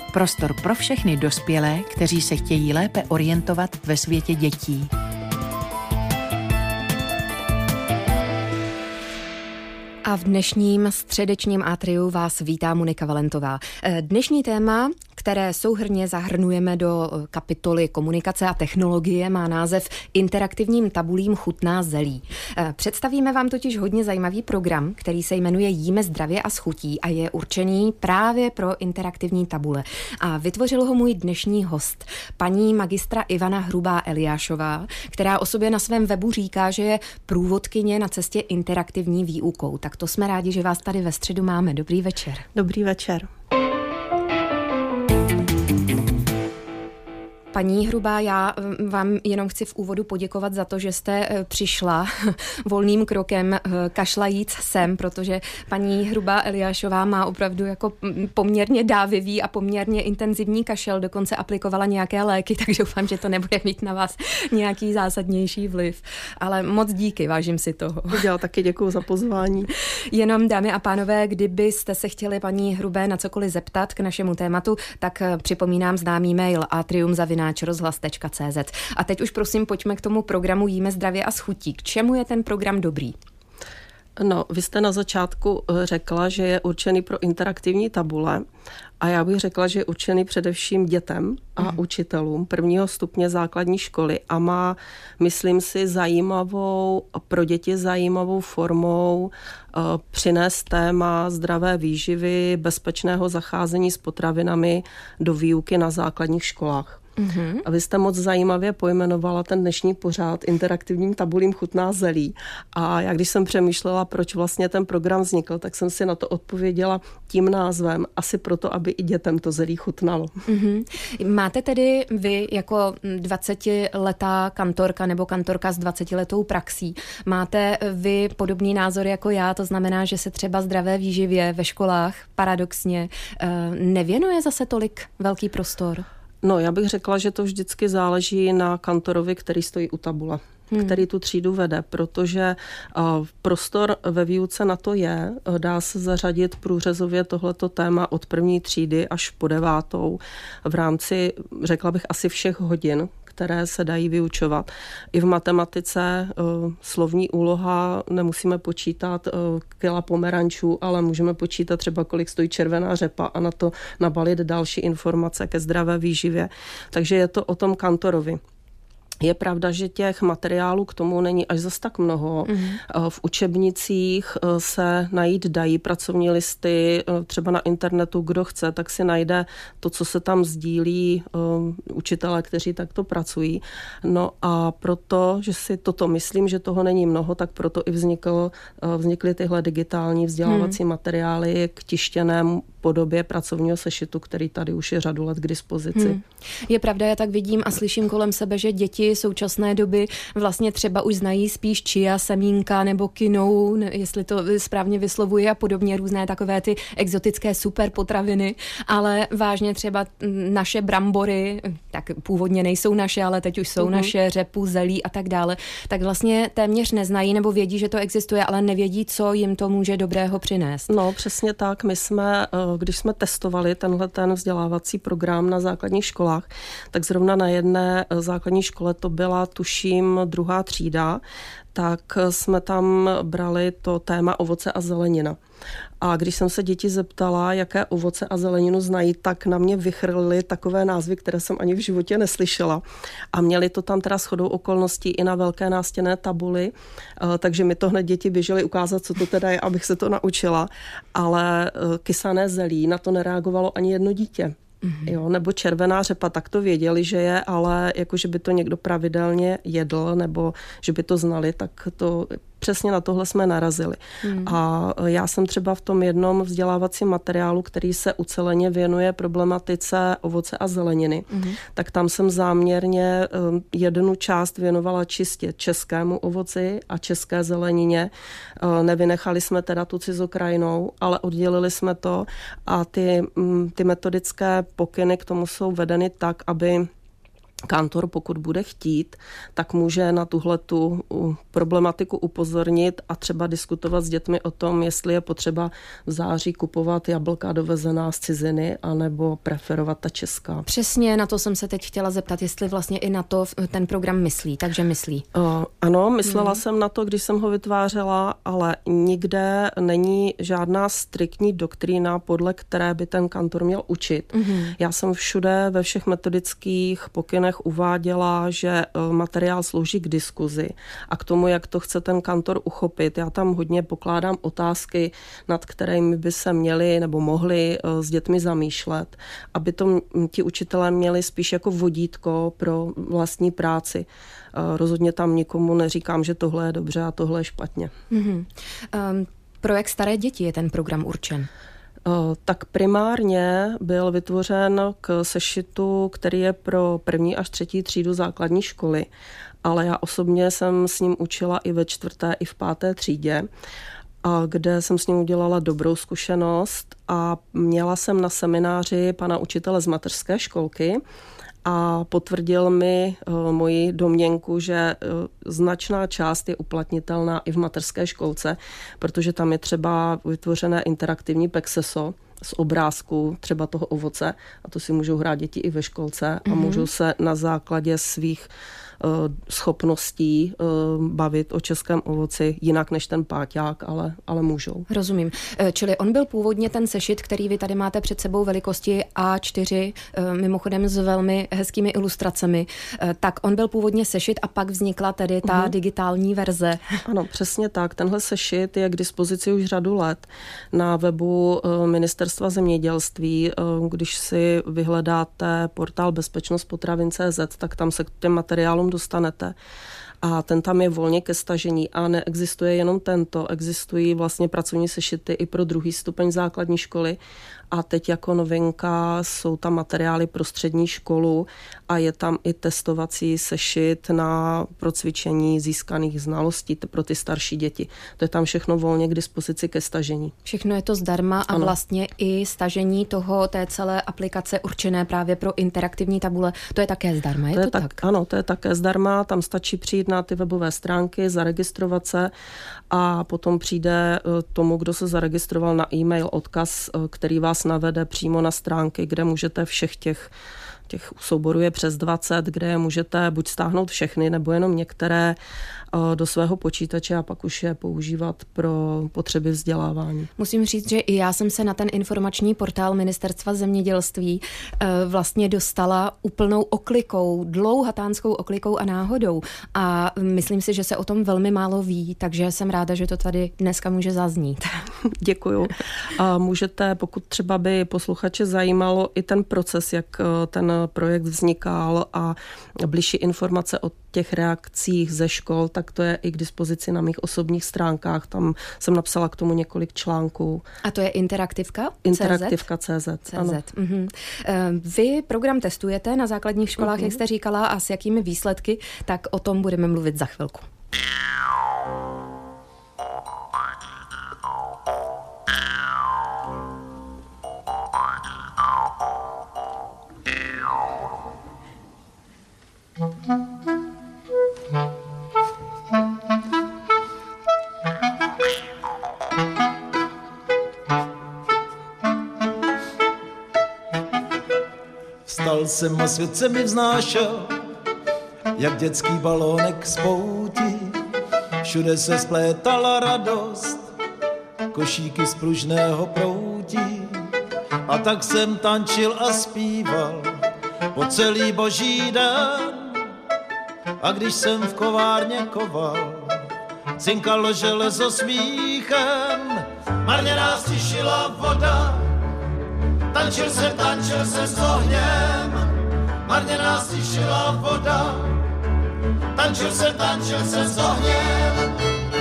Prostor pro všechny dospělé, kteří se chtějí lépe orientovat ve světě dětí. A v dnešním středečním atriu vás vítá Monika Valentová. Dnešní téma, které souhrnně zahrnujeme do kapitoly komunikace a technologie, má název Interaktivním tabulím chutná zelí. Představíme vám totiž hodně zajímavý program, který se jmenuje Jíme zdravě a s chutí a je určený právě pro interaktivní tabule. A vytvořil ho můj dnešní host, paní magistra Ivana Hrubá-Eliášová, která o sobě na svém webu říká, že je průvodkyně na cestě interaktivní výukou. Tak to jsme rádi, že vás tady ve středu máme. Dobrý večer. Dobrý večer. Paní Hrubá, já vám jenom chci v úvodu poděkovat za to, že jste přišla volným krokem kašlajíc sem, protože paní Hrubá Eliášová má opravdu jako poměrně dávivý a poměrně intenzivní kašel, dokonce aplikovala nějaké léky, takže doufám, že to nebude mít na vás nějaký zásadnější vliv. Ale moc díky, vážím si toho. Já taky děkuju za pozvání. Jenom, dámy a pánové, kdybyste se chtěli paní Hrubé na cokoliv zeptat k našemu tématu, tak připomínám známý mail atrium@rozhlas.cz. A teď už prosím pojďme k tomu programu Jíme zdravě a s chutí. K čemu je ten program dobrý? No, vy jste na začátku řekla, že je určený pro interaktivní tabule a já bych řekla, že je určený především dětem a učitelům prvního stupně základní školy a má, myslím si, pro děti zajímavou formou přinést téma zdravé výživy, bezpečného zacházení s potravinami do výuky na základních školách. A vy jste moc zajímavě pojmenovala ten dnešní pořad interaktivním tabulím chutná zelí. A já když jsem přemýšlela, proč vlastně ten program vznikl, tak jsem si na to odpověděla tím názvem, asi proto, aby i dětem to zelí chutnalo. Máte tedy vy jako 20letá kantorka nebo kantorka s 20letou praxí, máte vy podobný názor jako já, to znamená, že se třeba zdravé výživě ve školách paradoxně nevěnuje zase tolik velký prostor? No, já bych řekla, že to vždycky záleží na kantorovi, který stojí u tabule, který tu třídu vede, protože prostor ve výuce na to je, dá se zařadit průřezově tohleto téma od první třídy až po 9. v rámci, řekla bych, asi všech hodin, které se dají vyučovat. I v matematice slovní úloha nemusíme počítat kila pomerančů, ale můžeme počítat třeba, kolik stojí červená řepa a na to nabalit další informace ke zdravé výživě. Takže je to o tom kantorovi. Je pravda, že těch materiálů k tomu není až zas tak mnoho. V učebnicích se najít dají pracovní listy, třeba na internetu, kdo chce, tak si najde to, co se tam sdílí učitelé, kteří takto pracují. No a proto, že si toto myslím, že toho není mnoho, tak proto i vznikly tyhle digitální vzdělávací materiály k tištěnému podobě pracovního sešitu, který tady už je řadu let k dispozici. Je pravda, já tak vidím a slyším kolem sebe, že děti současné doby vlastně třeba už znají spíš chia, semínka nebo kinou, jestli to správně vyslovuji a podobně, různé takové ty exotické super potraviny, ale vážně třeba naše brambory, tak původně nejsou naše, ale teď už jsou naše, řepu, zelí a tak dále, tak vlastně téměř neznají nebo vědí, že to existuje, ale nevědí, co jim to může dobrého přinést. No, přesně tak. My jsme, když jsme testovali ten vzdělávací program na základních školách, tak zrovna na jedné základní škole to byla, tuším, 2. třída, tak jsme tam brali to téma ovoce a zelenina. A když jsem se děti zeptala, jaké ovoce a zeleninu znají, tak na mě vychrlily takové názvy, které jsem ani v životě neslyšela. A měli to tam teda shodou okolností i na velké nástěnné tabuli, takže mi to hned děti běžely ukázat, co to teda je, abych se to naučila. Ale kysané zelí, na to nereagovalo ani jedno dítě. Jo, nebo červená řepa, tak to věděli, že je, ale jako, že by to někdo pravidelně jedl, nebo že by to znali, tak to přesně na tohle jsme narazili. A já jsem třeba v tom jednom vzdělávacím materiálu, který se uceleně věnuje problematice ovoce a zeleniny, tak tam jsem záměrně jednu část věnovala čistě českému ovoci a české zelenině. Nevynechali jsme teda tu cizokrajnou, ale oddělili jsme to a ty metodické pokyny k tomu jsou vedeny tak, aby kantor, pokud bude chtít, tak může na tuhletu problematiku upozornit a třeba diskutovat s dětmi o tom, jestli je potřeba v září kupovat jablka dovezená z ciziny, anebo preferovat ta česká. Přesně, na to jsem se teď chtěla zeptat, jestli vlastně i na to ten program myslí, takže myslí. Ano, myslela jsem na to, když jsem ho vytvářela, ale nikde není žádná striktní doktrína, podle které by ten kantor měl učit. Já jsem všude ve všech metodických pokynech uváděla, že materiál slouží k diskuzi a k tomu, jak to chce ten kantor uchopit. Já tam hodně pokládám otázky, nad kterými by se měli nebo mohli s dětmi zamýšlet, aby to ti učitelé měli spíš jako vodítko pro vlastní práci. Rozhodně tam nikomu neříkám, že tohle je dobře a tohle je špatně. Pro jak staré děti je ten program určen? Tak primárně byl vytvořen k sešitu, který je pro 1. až 3. třídu základní školy, ale já osobně jsem s ním učila i ve 4. i v 5. třídě, kde jsem s ním udělala dobrou zkušenost a měla jsem na semináři pana učitele z mateřské školky a potvrdil mi moji domněnku, že značná část je uplatnitelná i v mateřské školce, protože tam je třeba vytvořené interaktivní pexeso z obrázku třeba toho ovoce a to si můžou hrát děti i ve školce a můžou se na základě svých schopností bavit o českém ovoci jinak než ten páťák, ale můžou. Rozumím. Čili on byl původně ten sešit, který vy tady máte před sebou velikosti A4, mimochodem s velmi hezkými ilustracemi, tak on byl původně sešit a pak vznikla tedy ta digitální verze. Ano, přesně tak. Tenhle sešit je k dispozici už řadu let na webu Ministerstva zemědělství. Když si vyhledáte portál bezpečnostpotravin.cz, tak tam se k těm materiálům dostanete. A ten tam je volně ke stažení a neexistuje jenom tento, existují vlastně pracovní sešity i pro 2. stupeň základní školy a teď jako novinka jsou tam materiály pro střední školu a je tam i testovací sešit na procvičení získaných znalostí pro ty starší děti. To je tam všechno volně k dispozici ke stažení. Všechno je to zdarma a vlastně i stažení té celé aplikace určené právě pro interaktivní tabule, to je také zdarma, je to tak? Ano, to je také zdarma, tam stačí přijít na ty webové stránky, zaregistrovat se a potom přijde tomu, kdo se zaregistroval na e-mail odkaz, který vás navede přímo na stránky, kde můžete všech těch souborů je přes 20, kde je můžete buď stáhnout všechny, nebo jenom některé do svého počítače a pak už je používat pro potřeby vzdělávání. Musím říct, že i já jsem se na ten informační portál Ministerstva zemědělství vlastně dostala úplnou oklikou, dlouhatánskou oklikou a náhodou. A myslím si, že se o tom velmi málo ví, takže jsem ráda, že to tady dneska může zaznít. Děkuju. A můžete, pokud třeba by posluchače zajímalo i ten proces, jak ten projekt vznikal a bližší informace o těch reakcích ze škol, tak to je i k dispozici na mých osobních stránkách. Tam jsem napsala k tomu několik článků. A to je interaktivka? Interaktivka.cz. Vy program testujete na základních školách, jak jste říkala, a s jakými výsledky, tak o tom budeme mluvit za chvilku. Vstal jsem a svět se mi vznášel, jak dětský balónek z pouti. Všude se splétala radost, košíky z pružného proutí. A tak jsem tančil a zpíval po celý boží den. A když jsem v kovárně koval, cinkalo železo smíchem. Marně nás tišila voda, tančil jsem s ohněm. Marně nás tišila voda, tančil jsem s ohněm.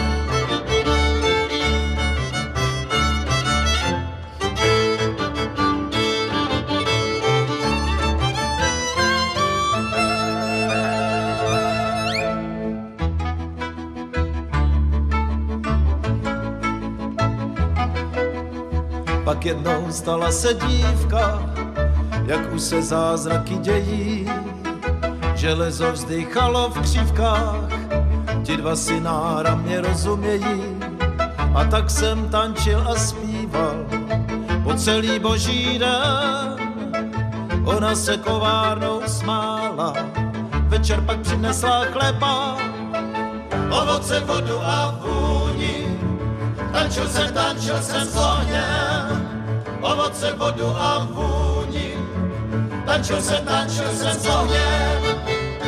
Pak jednou stala se dívka, jak už se zázraky dějí. železo vzdychalo v křívkách, ti dva si náramně rozumějí, a tak jsem tančil a zpíval po celý boží den. Ona se kovárnou smála, večer pak přinesla chleba, ovoce, vodu a vůni. Tančil jsem s ohněm, ovoce, vodu a vůni. Tančil jsem s ohněm.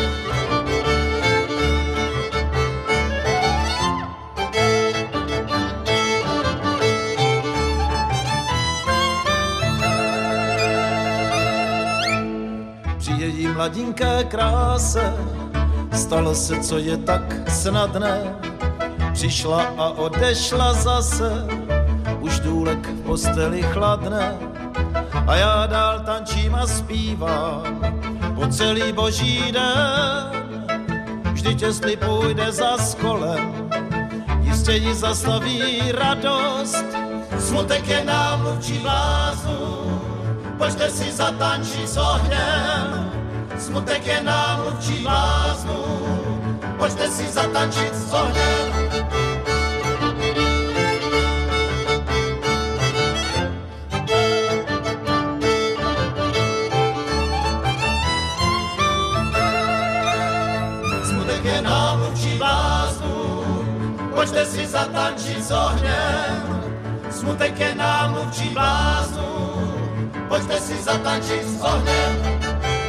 Při její mladinké kráse stalo se, co je tak snadné. Přišla a odešla zase, už důlek v posteli chladne. A já dál tančím a zpívám po celý boží den. Vždyť jestli půjde za skolem, jistě ji zastaví radost. Smutek je námluvčí bláznu, pojďte si zatančit s ohněm. Smutek je námluvčí bláznu, pojďte si zatančit s ohněm. Smutek je námluvčí bláznu, pojďte si zatančit s ohněm. Smutek je námluvčí bláznu, pojďte si zatančit s ohněm.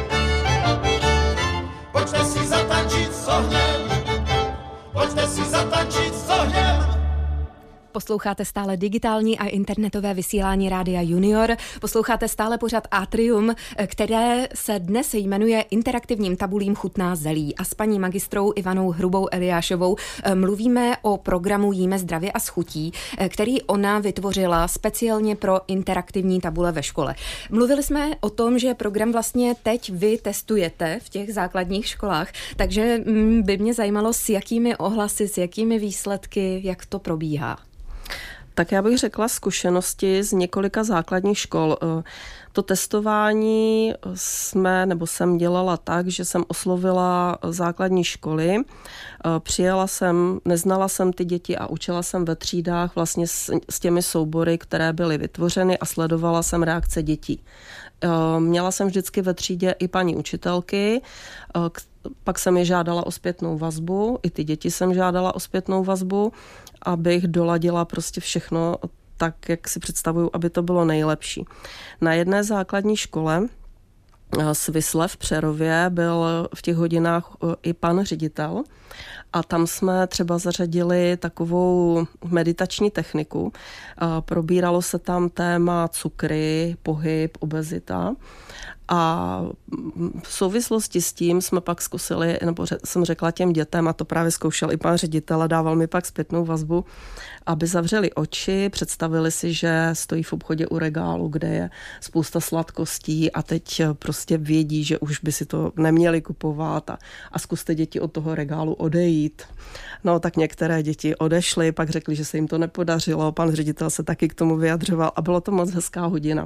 Pojďte si zatančit s ohněm. Pojďte si zatančit s ohněm. Posloucháte stále digitální a internetové vysílání Rádia Junior. Posloucháte stále pořad Atrium, které se dnes jmenuje Interaktivním tabulím chutná zelí. A s paní magistrou Ivanou Hrubou Eliášovou mluvíme o programu Jíme zdravě a s chutí, který ona vytvořila speciálně pro interaktivní tabule ve škole. Mluvili jsme o tom, že program vlastně teď vy testujete v těch základních školách, takže by mě zajímalo, s jakými ohlasy, s jakými výsledky, jak to probíhá. Tak já bych řekla zkušenosti z několika základních škol. To testování jsem dělala tak, že jsem oslovila základní školy, přijela jsem, neznala jsem ty děti a učila jsem ve třídách vlastně s těmi soubory, které byly vytvořeny a sledovala jsem reakce dětí. Měla jsem vždycky ve třídě i paní učitelky, pak jsem je žádala o zpětnou vazbu, i ty děti jsem žádala o zpětnou vazbu, abych doladila prostě všechno tak, jak si představuju, aby to bylo nejlepší. Na jedné základní škole Svisle v Přerově byl v těch hodinách i pan ředitel a tam jsme třeba zařadili takovou meditační techniku. Probíralo se tam téma cukry, pohyb, obezita. A v souvislosti s tím jsme pak zkusili, nebo jsem řekla těm dětem, a to právě zkoušel i pan ředitel a dával mi pak zpětnou vazbu, aby zavřeli oči, představili si, že stojí v obchodě u regálu, kde je spousta sladkostí a teď prostě vědí, že už by si to neměli kupovat a zkuste děti od toho regálu odejít. No tak některé děti odešly, pak řekli, že se jim to nepodařilo, pan ředitel se taky k tomu vyjadřoval a bylo to moc hezká hodina.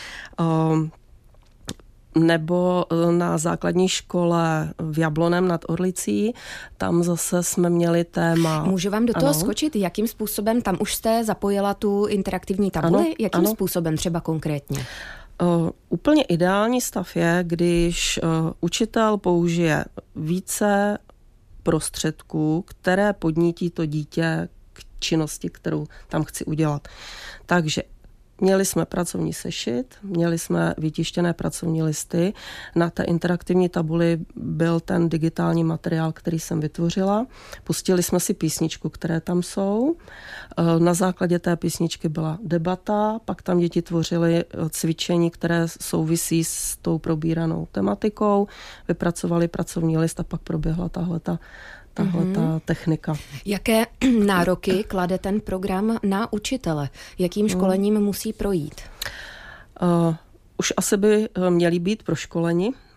Nebo na základní škole v Jablonem nad Orlicí, tam zase jsme měli téma... Můžu vám do toho skočit? Jakým způsobem tam už jste zapojila tu interaktivní tabuli? Jakým způsobem třeba konkrétně? Úplně ideální stav je, když učitel použije více prostředků, které podnítí to dítě k činnosti, kterou tam chci udělat. Takže měli jsme pracovní sešit, měli jsme vytištěné pracovní listy. Na té interaktivní tabuli byl ten digitální materiál, který jsem vytvořila. Pustili jsme si písničku, které tam jsou. Na základě té písničky byla debata, pak tam děti tvořily cvičení, které souvisí s tou probíranou tematikou. Vypracovali pracovní list a pak proběhla tahle ta technika. Jaké nároky klade ten program na učitele? Jakým školením musí projít? Už asi by měli být proškoleni.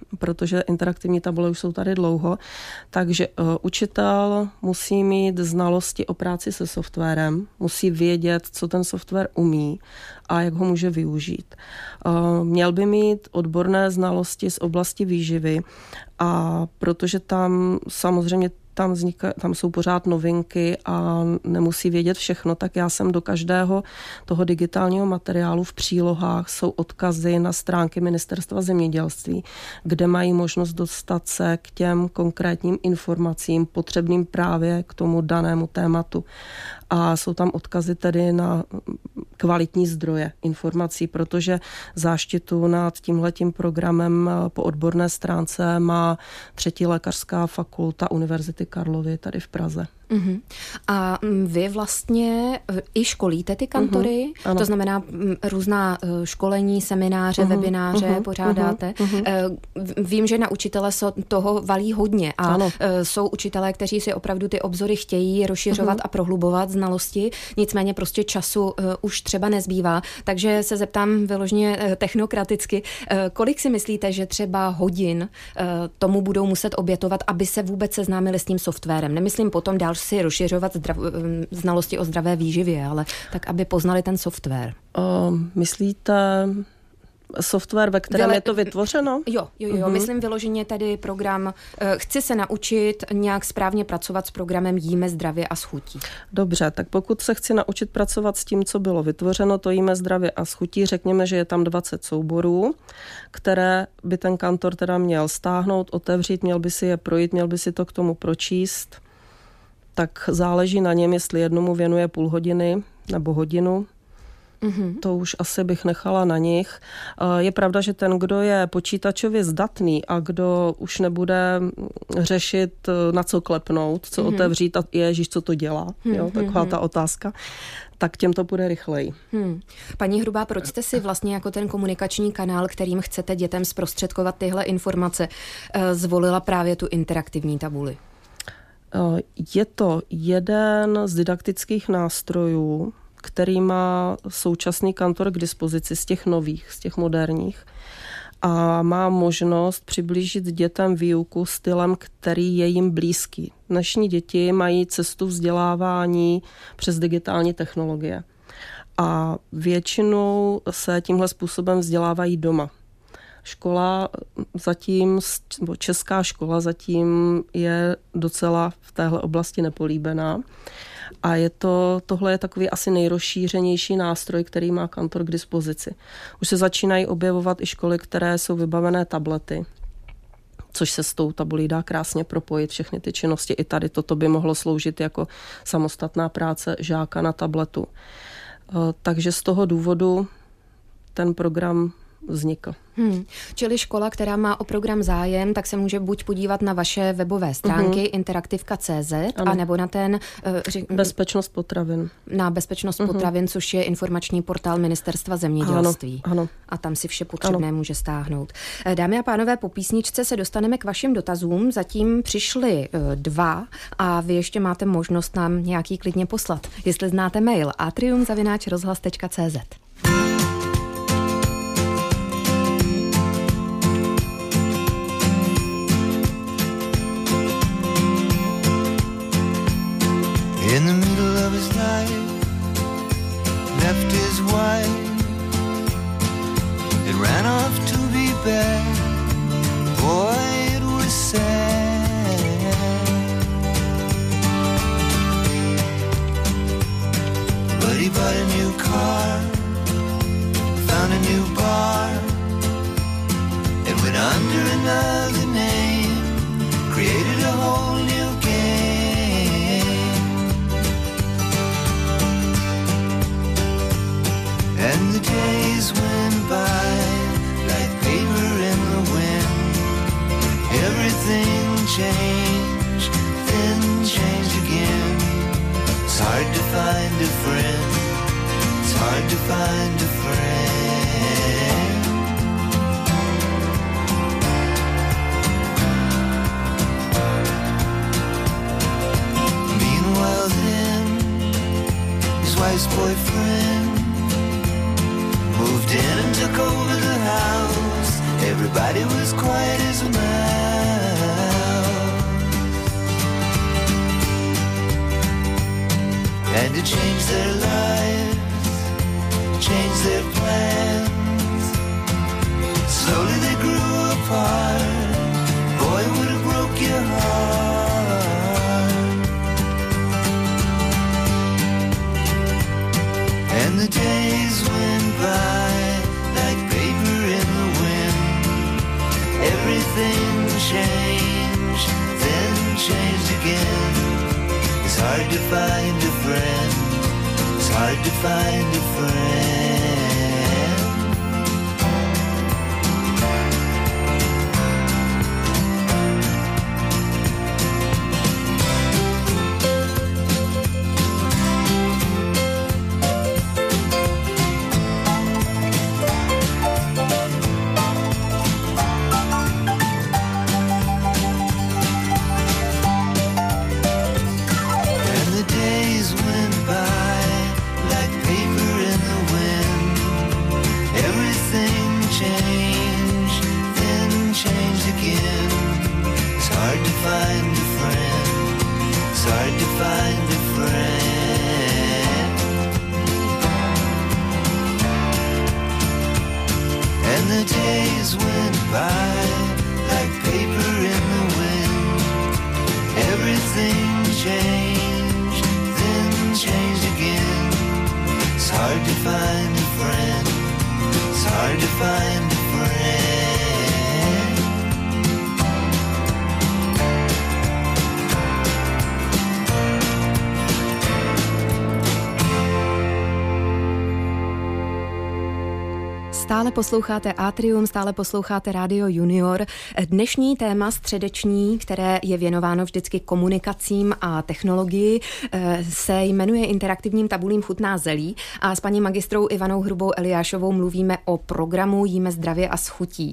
protože interaktivní tabule už jsou tady dlouho. Takže učitel musí mít znalosti o práci se softwarem, musí vědět, co ten software umí a jak ho může využít. Měl by mít odborné znalosti z oblasti výživy, a protože tam samozřejmě tam jsou pořád novinky a nemusí vědět všechno, tak já jsem do každého toho digitálního materiálu v přílohách jsou odkazy na stránky Ministerstva zemědělství, kde mají možnost dostat se k těm konkrétním informacím potřebným právě k tomu danému tématu. A jsou tam odkazy tedy na kvalitní zdroje informací, protože záštitu nad tímhletím programem po odborné stránce má 3. lékařská fakulta Univerzity Karlovy tady v Praze. Uh-huh. A vy vlastně i školíte ty kantory, to znamená různá školení, semináře, webináře pořádáte. Vím, že na učitele se toho valí hodně a jsou učitelé, kteří si opravdu ty obzory chtějí rozšiřovat a prohlubovat znalosti, nicméně prostě času už třeba nezbývá, takže se zeptám vyloženě technokraticky, kolik si myslíte, že třeba hodin tomu budou muset obětovat, aby se vůbec seznámili s tím softwarem? Nemyslím potom dál si rozšiřovat znalosti o zdravé výživě, ale tak, aby poznali ten software. Myslíte software, ve kterém je to vytvořeno? Jo. Myslím vyloženě tedy program, chci se naučit nějak správně pracovat s programem Jíme zdravě a s chutí. Dobře, tak pokud se chci naučit pracovat s tím, co bylo vytvořeno, to Jíme zdravě a s chutí, řekněme, že je tam 20 souborů, které by ten kantor teda měl stáhnout, otevřít, měl by si je projít, měl by si to k tomu pročíst. Tak záleží na něm, jestli jednomu věnuje půl hodiny nebo hodinu. To už asi bych nechala na nich. Je pravda, že ten, kdo je počítačově zdatný a kdo už nebude řešit, na co klepnout, co otevřít a ježíš, co to dělá, taková ta otázka, tak těm to půjde rychleji. Paní Hrubá, proč jste si vlastně jako ten komunikační kanál, kterým chcete dětem zprostředkovat tyhle informace, zvolila právě tu interaktivní tabuli? Je to jeden z didaktických nástrojů, který má současný kantor k dispozici z těch nových, z těch moderních, a má možnost přiblížit dětem výuku stylem, který je jim blízký. Dnešní děti mají cestu vzdělávání přes digitální technologie a většinou se tímhle způsobem vzdělávají doma. Škola zatím, nebo česká škola zatím je docela v téhle oblasti nepolíbená. A tohle je takový asi nejrozšířenější nástroj, který má kantor k dispozici. Už se začínají objevovat i školy, které jsou vybavené tablety, což se s tou tabulí dá krásně propojit, všechny ty činnosti. I tady toto by mohlo sloužit jako samostatná práce žáka na tabletu. Takže z toho důvodu ten program vznikl. Čili škola, která má o program zájem, tak se může buď podívat na vaše webové stránky interaktivka.cz a nebo na ten... Bezpečnost potravin. Na Bezpečnost potravin, což je informační portál Ministerstva zemědělství. Ano. A tam si vše potřebné může stáhnout. Dámy a pánové, po písničce se dostaneme k vašim dotazům. Zatím přišly 2 a vy ještě máte možnost nám nějaký klidně poslat. Jestli znáte mail atrium@rozhlas.cz. In the middle of his life, left his wife, it ran off to be back. Boy, it was sad. But he bought a new car, found a new bar, and went under another name, created a whole new game. And the days went by like paper in the wind. Everything changed, then changed again. It's hard to find a friend. It's hard to find a friend. Meanwhile then, his wife's boyfriend moved in and took over the house. Everybody was quiet as and to change their lives, change their plans. Slowly they grew apart. Boy, would have broke your heart. And the days went by like paper in the wind. Everything changed, then changed again. It's hard to find a friend. It's hard to find a friend. Stále posloucháte Atrium, stále posloucháte Rádio Junior. Dnešní téma středeční, které je věnováno vždycky komunikacím a technologii, se jmenuje interaktivním tabulím Chutná zelí a s paní magistrou Ivanou Hrubou Eliášovou mluvíme o programu Jíme zdravě a s chutí.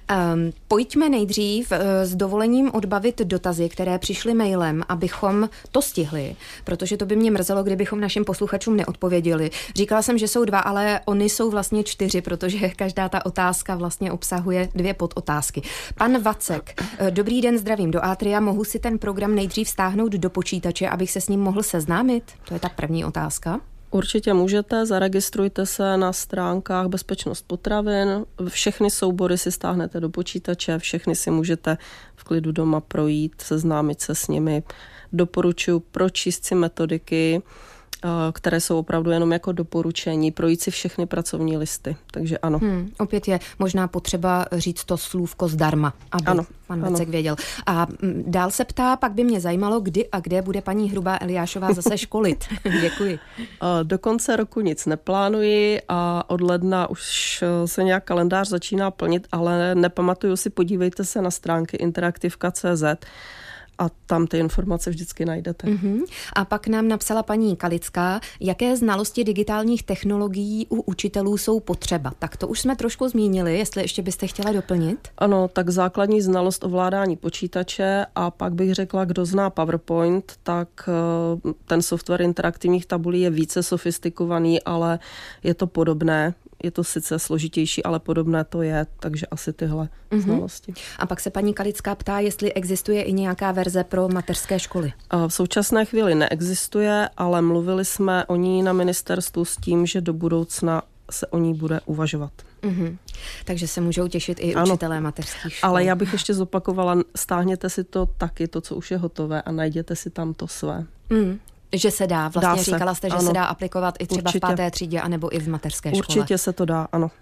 Pojďme nejdřív s dovolením odbavit dotazy, které přišly mailem, abychom to stihli, protože to by mě mrzelo, kdybychom našim posluchačům neodpověděli. Říkala jsem, že jsou 2, ale oni jsou vlastně 4, protože každá ta otázka vlastně obsahuje 2 podotázky. Pan Vacek, dobrý den, zdravím do Atria, mohu si ten program nejdřív stáhnout do počítače, abych se s ním mohl seznámit? To je ta první otázka. Určitě můžete, zaregistrujte se na stránkách Bezpečnost potravin, všechny soubory si stáhnete do počítače, všechny si můžete v klidu doma projít, seznámit se s nimi. Doporučuji pročíst si metodiky, které jsou opravdu jenom jako doporučení, projít si všechny pracovní listy, takže ano. Opět je možná potřeba říct to slůvko zdarma, aby ano, pan Vacek věděl. A dál se ptá, pak by mě zajímalo, kdy a kde bude paní Hrubá Eliášová zase školit. Děkuji. Do konce roku nic neplánuji a od ledna už se nějak kalendář začíná plnit, ale nepamatuju si, podívejte se na stránky interaktivka.cz a tam ty informace vždycky najdete. A pak nám napsala paní Kalická, jaké znalosti digitálních technologií u učitelů jsou potřeba. Tak to už jsme trošku zmínili, jestli ještě byste chtěla doplnit. Ano, tak základní znalost ovládání počítače a pak bych řekla, kdo zná PowerPoint, tak ten software interaktivních tabulí je více sofistikovaný, ale je to podobné. Je to sice složitější, ale podobné to je, takže asi tyhle znalosti. A pak se paní Kalická ptá, jestli existuje i nějaká verze pro mateřské školy. V současné chvíli neexistuje, ale mluvili jsme o ní na ministerstvu s tím, že do budoucna se o ní bude uvažovat. Takže se můžou těšit i učitelé mateřských škol. Ale já bych ještě zopakovala, stáhněte si to taky, to, co už je hotové a najděte si tam to své. Že se dá. Vlastně říkala jste, že se dá aplikovat i třeba v 5. třídě, anebo i v mateřské škole. Určitě se to dá, ano.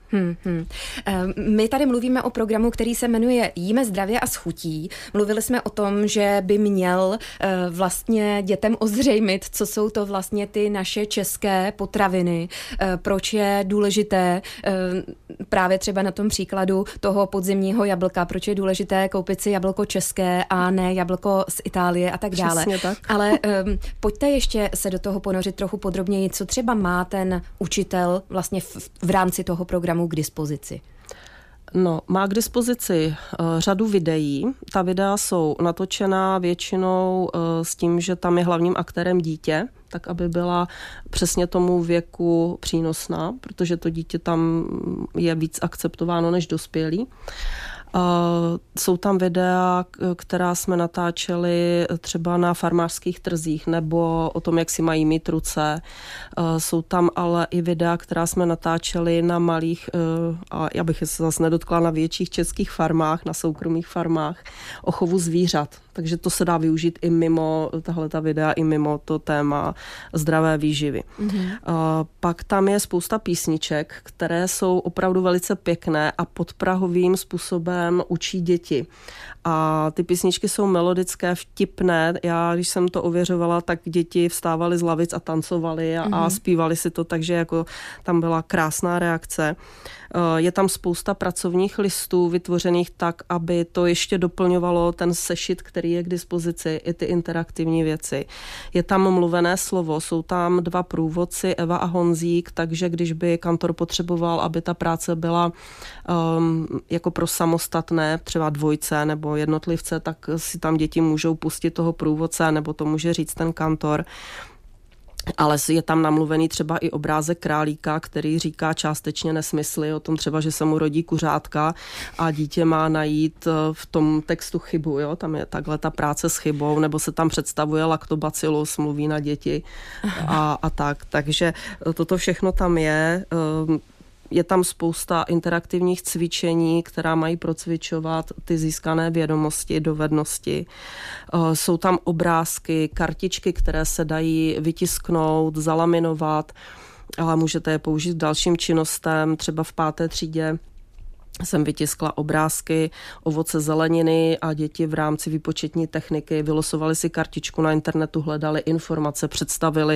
My tady mluvíme o programu, který se jmenuje Jíme zdravě a s chutí. Mluvili jsme o tom, že by měl vlastně dětem ozřejmit, co jsou to vlastně ty naše české potraviny, proč je důležité právě třeba na tom příkladu toho podzimního jablka, proč je důležité koupit si jablko české a ne jablko z Itálie a tak dále. Přesně tak. Ale pojďte ještě se do toho ponořit trochu podrobněji, co třeba má ten učitel vlastně v rámci toho programu k dispozici. No, má k dispozici řadu videí. Ta videa jsou natočená většinou s tím, že tam je hlavním aktérem dítě, tak aby byla přesně tomu věku přínosná, protože to dítě tam je víc akceptováno než dospělí. Jsou tam videa, která jsme natáčeli třeba na farmářských trzích nebo o tom, jak si mají mít ruce. Jsou tam ale i videa, která jsme natáčeli na malých, a já bych se zase nedotkla, na větších českých farmách, na soukromých farmách, o chovu zvířat. Takže to se dá využít i mimo tahleta videa, i mimo to téma zdravé výživy. Pak tam je spousta písniček, které jsou opravdu velice pěkné a podprahovým způsobem učí děti. A ty písničky jsou melodické, vtipné. Já, když jsem to ověřovala, tak děti vstávaly z lavic a tancovaly a zpívali si to, takže jako tam byla krásná reakce. Je tam spousta pracovních listů vytvořených tak, aby to ještě doplňovalo ten sešit, který je k dispozici, i ty interaktivní věci. Je tam mluvené slovo, jsou tam 2 průvodci, Eva a Honzík, takže když by kantor potřeboval, aby ta práce byla jako pro samostatné, třeba dvojce nebo jednotlivce, tak si tam děti můžou pustit toho průvodce, nebo to může říct ten kantor. Ale je tam namluvený třeba i obrázek králíka, který říká částečně nesmysly o tom třeba, že se mu rodí kuřátka a dítě má najít v tom textu chybu. Jo? Tam je takhle ta práce s chybou, nebo se tam představuje laktobacillus, mluví na děti a tak. Takže toto všechno tam je. Je tam spousta interaktivních cvičení, která mají procvičovat ty získané vědomosti, dovednosti. Jsou tam obrázky, kartičky, které se dají vytisknout, zalaminovat, ale můžete je použít k dalším činnostem. Třeba v 5. třídě jsem vytiskla obrázky ovoce, zeleniny a děti v rámci výpočetní techniky vylosovali si kartičku na internetu, hledali informace, představili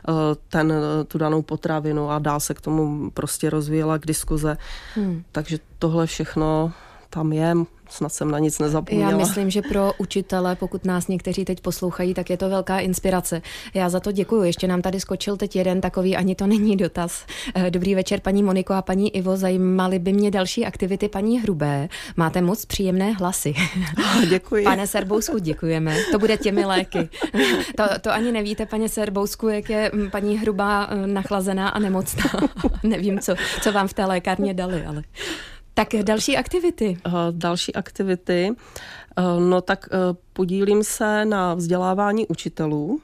tu danou potravinu a dál se k tomu prostě rozvíjela k diskuze. Takže tohle všechno tam je. Snad jsem na nic nezapomněla. Já myslím, že pro učitele, pokud nás někteří teď poslouchají, tak je to velká inspirace. Já za to děkuju. Ještě nám tady skočil teď jeden takový, ani to není dotaz. Dobrý večer, paní Moniko a paní Ivo. Zajímaly by mě další aktivity paní Hrubé. Máte moc příjemné hlasy. Děkuji. Pane Serbousku, děkujeme. To bude těmi léky. To ani nevíte, pane Serbousku, jak je paní Hrubá nachlazená a nemocná. Nevím, co vám v té lékárně dali, ale... Tak další aktivity. No tak podílím se na vzdělávání učitelů,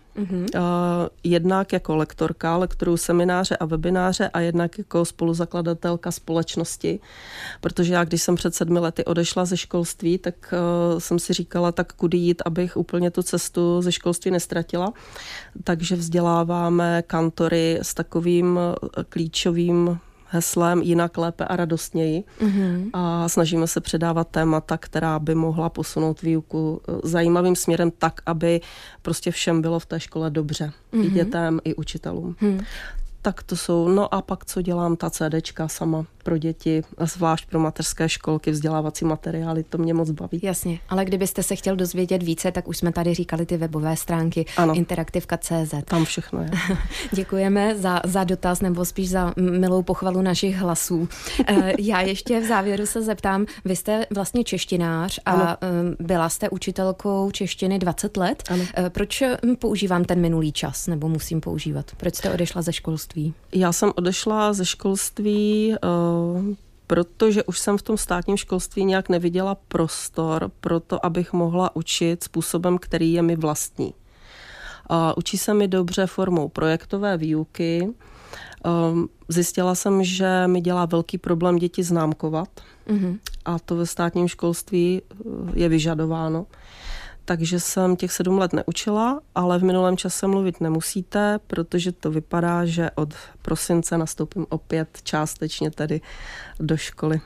jednak jako lektorka, lektoruju semináře a webináře a jednak jako spoluzakladatelka společnosti, protože já, když jsem před 7 lety odešla ze školství, tak jsem si říkala, tak kudy jít, abych úplně tu cestu ze školství nestratila. Takže vzděláváme kantory s takovým klíčovým heslem jinak, lépe a radostněji. A snažíme se předávat témata, která by mohla posunout výuku zajímavým směrem tak, aby prostě všem bylo v té škole dobře. I dětem, i učitelům. Tak to jsou, no a pak co dělám, ta CDčka sama pro děti, zvlášť pro mateřské školky, vzdělávací materiály, to mě moc baví. Jasně, ale kdybyste se chtěl dozvědět více, tak už jsme tady říkali ty webové stránky, interaktivka.cz. Tam všechno je. Děkujeme za dotaz, nebo spíš za milou pochvalu našich hlasů. Já ještě v závěru se zeptám, vy jste vlastně češtinář a byla jste učitelkou češtiny 20 let. Ano. Proč používám ten minulý čas, nebo musím používat? Proč jste odešla ze školství? Já jsem odešla ze školství, protože už jsem v tom státním školství nějak neviděla prostor pro to, abych mohla učit způsobem, který je mi vlastní. Učí se mi dobře formou projektové výuky. Zjistila jsem, že mi dělá velký problém děti známkovat a to ve státním školství je vyžadováno. Takže jsem těch 7 let neučila, ale v minulém čase mluvit nemusíte, protože to vypadá, že od prosince nastoupím opět částečně tedy do školy.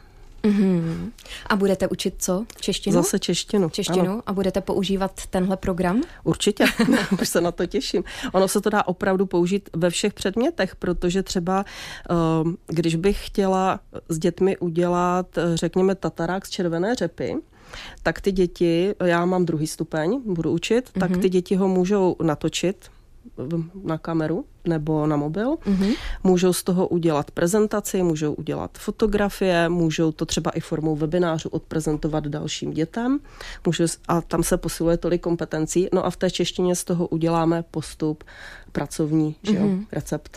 A budete učit co? Češtinu? Zase češtinu. Ano. A budete používat tenhle program? Určitě, už se na to těším. Ono se to dá opravdu použít ve všech předmětech, protože třeba, když bych chtěla s dětmi udělat, řekněme, tatarák z červené řepy, tak ty děti, já mám 2. stupeň, budu učit, tak ty děti ho můžou natočit na kameru nebo na mobil. Můžou z toho udělat prezentaci, můžou udělat fotografie, můžou to třeba i formou webinářu odprezentovat dalším dětem. A tam se posiluje tolik kompetencí. No a v té češtině z toho uděláme postup pracovní, že jo, recept.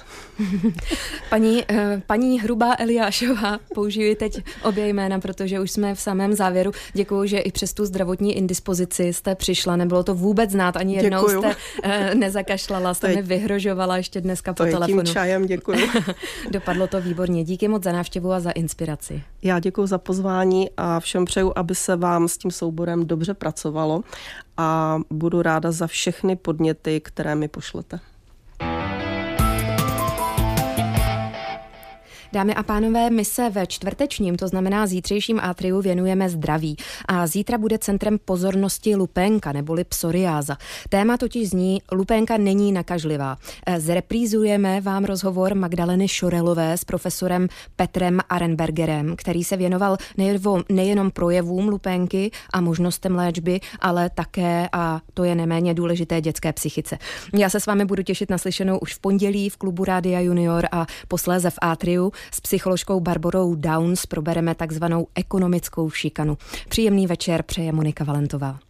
Paní Hrubá Eliášová, použiji teď obě jména, protože už jsme v samém závěru. Děkuju, že i přes tu zdravotní indispozici jste přišla. Nebylo to vůbec znát, ani jednou jste nezakašlala, jste mi vyhrožovala ještě dneska po telefonu. Tím čajem, děkuju. Dopadlo to výborně. Díky moc za návštěvu a za inspiraci. Já děkuju za pozvání a všem přeju, aby se vám s tím souborem dobře pracovalo a budu ráda za všechny podněty, které mi pošlete. Dámy a pánové, my se ve čtvrtečním, to znamená zítřejším atriu, věnujeme zdraví. A zítra bude centrem pozornosti lupénka neboli psoriáza. Téma totiž zní: lupénka není nakažlivá. Zreprízujeme vám rozhovor Magdaleny Šorelové s profesorem Petrem Arenbergerem, který se věnoval nejenom projevům lupénky a možnostem léčby, ale také, a to je neméně důležité, dětské psychice. Já se s vámi budu těšit na slyšenou už v pondělí v klubu Rádia Junior a posléze v atriu. S psycholožkou Barborou Downs probereme takzvanou ekonomickou šikanu. Příjemný večer přeje Monika Valentová.